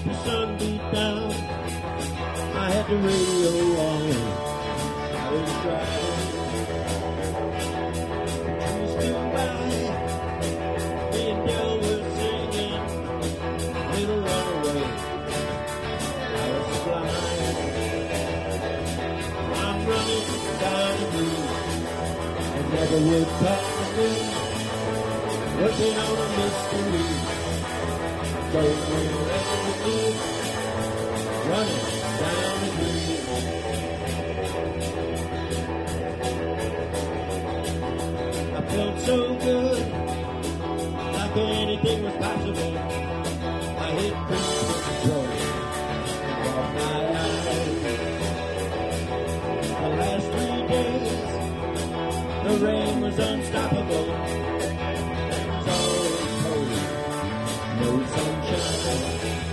the sun beat down. I had the radio on. I was driving. Trees flew by. Me and Del were singing. Little runaway. I was flying. I'm running down the blue. And never would talk to me. Working on a mystery. Going wherever we need. Running down the street. I felt so good, like anything was possible. I hit cruise control off my eyes. The last 3 days, the rain was unstoppable. It was always cold, no sunshine.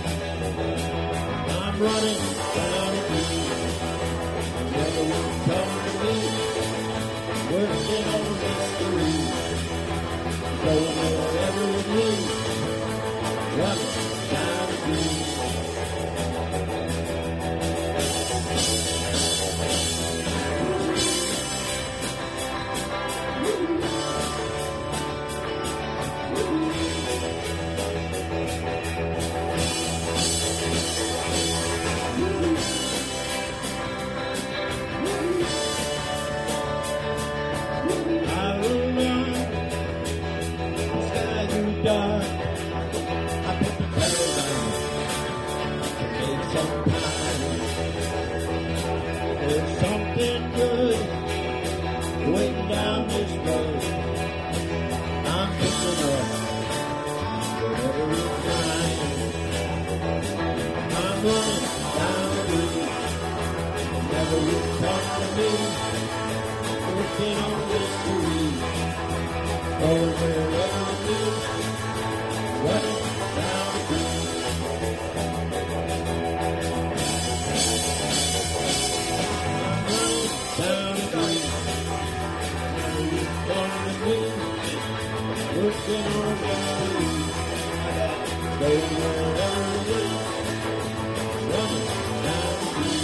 I'm running down the street. Never would come to me. Working on a mystery. Going wherever it leads. Running down the street. Dark. I put the pedal down and made some time. There's something good waiting down this road. I'm picking up whatever is mine. I'm running down the road. Never would come to me. Working on mystery. Going wherever it is. Running down the street. I'm running down the street. Never would come to me. Working on mystery. Going wherever it is. Running down the street.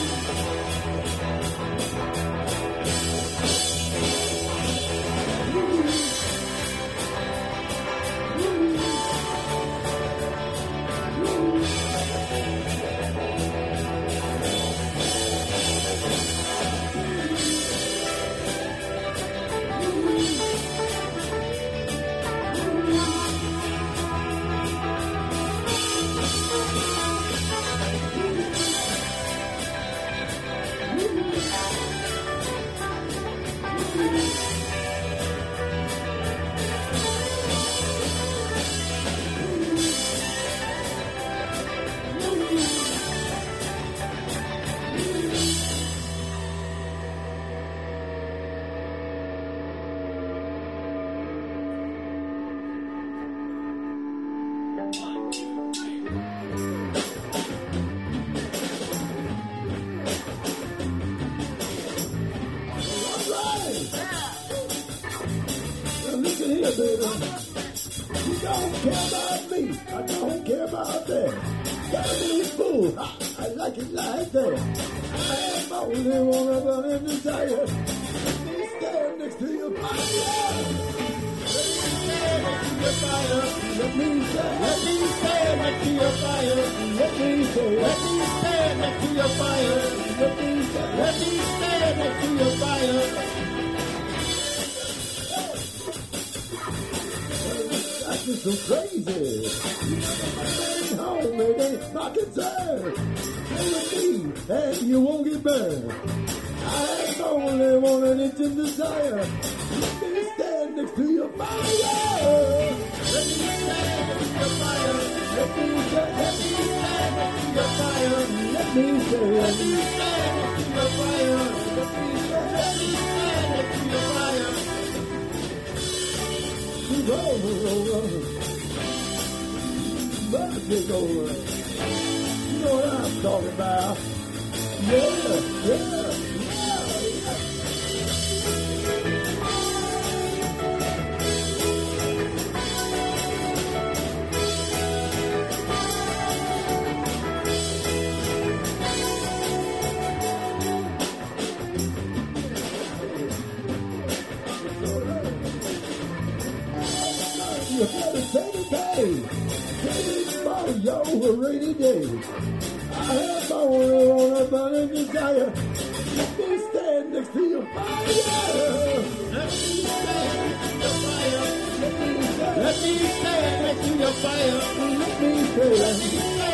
You know what I'm talking about. Yeah. Hey, saved by your rainy day. I have only on a burning desire. Let me stand next to your fire. Let me stand next to your fire. Let me stand next to your fire. Let me stand.